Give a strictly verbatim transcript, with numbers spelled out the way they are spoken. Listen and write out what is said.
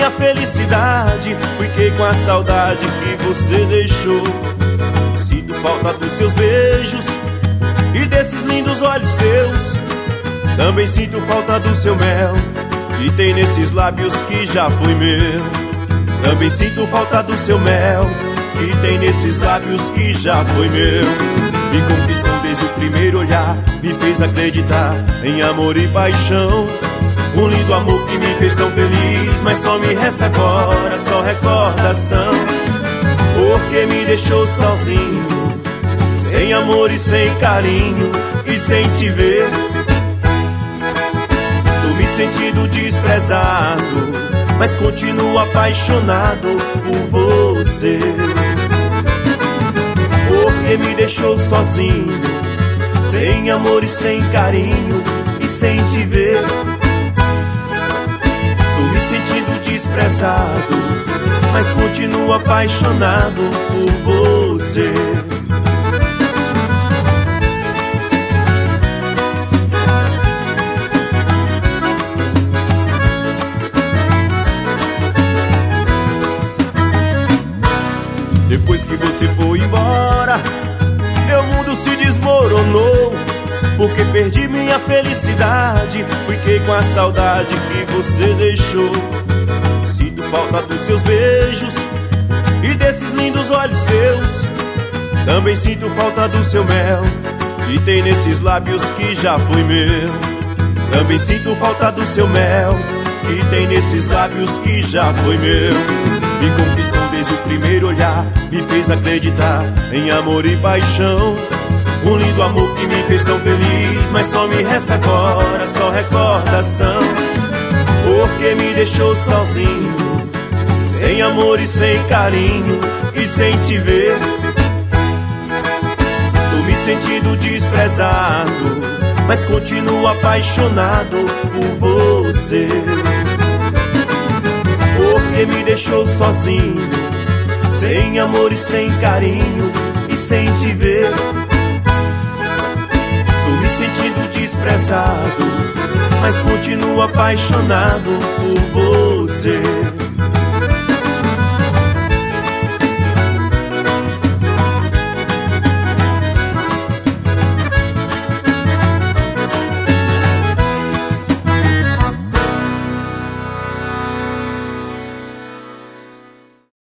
minha felicidade, fiquei com a saudade que você deixou. Sinto falta dos seus beijos e desses lindos olhos teus. Também sinto falta do seu mel que tem nesses lábios que já foi meu. Também sinto falta do seu mel que tem nesses lábios que já foi meu. Me conquistou desde o primeiro olhar, me fez acreditar em amor e paixão. Um lindo amor que me fez tão feliz, mas só me resta agora só recordação. Porque me deixou sozinho, sem amor e sem carinho, e sem te ver tô me sentindo desprezado, mas continuo apaixonado por você. Porque me deixou sozinho, sem amor e sem carinho, e sem te ver tô me sentindo desprezado, mas continuo apaixonado por você. Depois que você foi embora, meu mundo se desmoronou. Porque perdi minha felicidade, fiquei com a saudade que você deixou. Sinto falta dos seus beijos e desses lindos olhos teus. Também sinto falta do seu mel que tem nesses lábios que já foi meu. Também sinto falta do seu mel que tem nesses lábios que já foi meu. Me conquistou desde o primeiro olhar, me fez acreditar em amor e paixão. Um lindo amor que me fez tão feliz, mas só me resta agora só recordação. Porque me deixou sozinho, sem amor e sem carinho, e sem te ver tô me sentindo desprezado, mas continuo apaixonado por você. Porque me deixou sozinho, sem amor e sem carinho, e sem te ver tô me sentindo desprezado, mas continuo apaixonado por você.